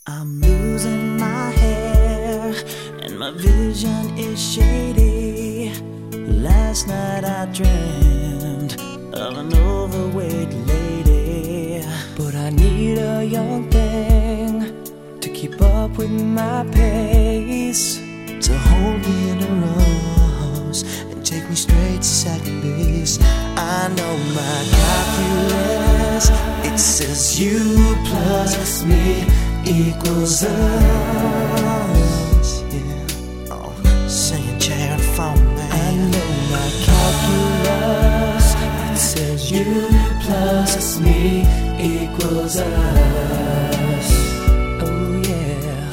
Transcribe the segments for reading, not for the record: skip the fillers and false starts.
I'm losing my hair and my vision is shady. Last night I dreamed of an overweight lady, but I need a young thing to keep up with my pace, to hold me in her arms and take me straight to second base. I know my calculus, it says you plus me equals us. Yeah. Oh, singing chair and phone, man. I know my calculus, it says you plus me equals us. Oh yeah.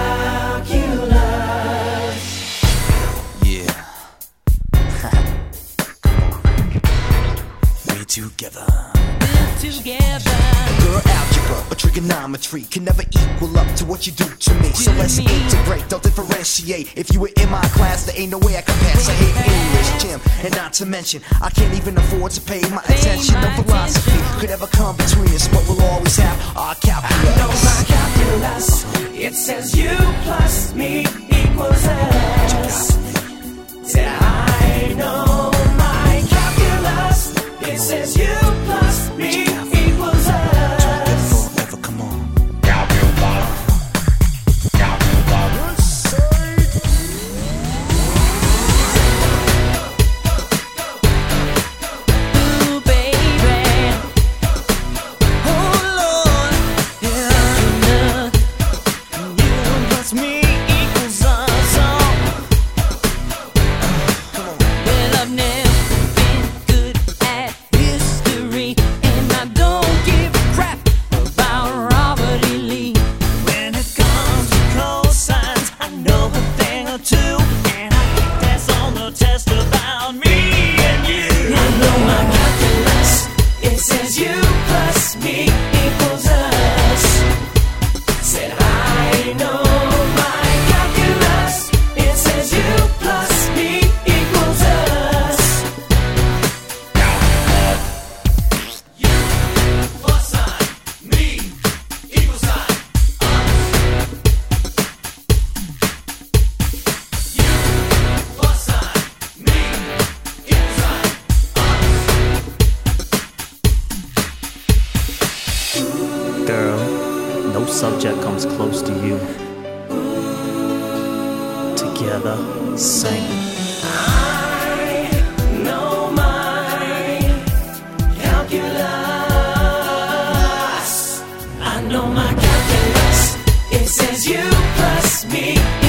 Calculus. Yeah. We together. Girl, algebra or trigonometry can never equal up to what you do to me. So let's integrate, don't differentiate. If you were in my class, there ain't no way I can pass. I hate English, gym, and not to mention I can't even afford to pay my attention. No philosophy could ever come between us, but we'll always have our calculus. I know my calculus, it says you plus me equals us. Said I know my calculus, it says you plus me equals us. Forever, come on. Ooh, baby. Oh, Lord. Yeah. You plus me equals us. Well, I've never been good at history, and I don't give a crap about Robert E. Lee. When it comes to cosines, I know a thing or two, and I think that's on the test about me and you. I know my calculus, it says you plus me equals us. Said I know my calculus, it says you plus me equals us. You plus sign me equals sign us. You plus sign me equals sign us. Girl, no subject comes close to you. Together, sing. I know my calculus. I know my calculus. It says you plus me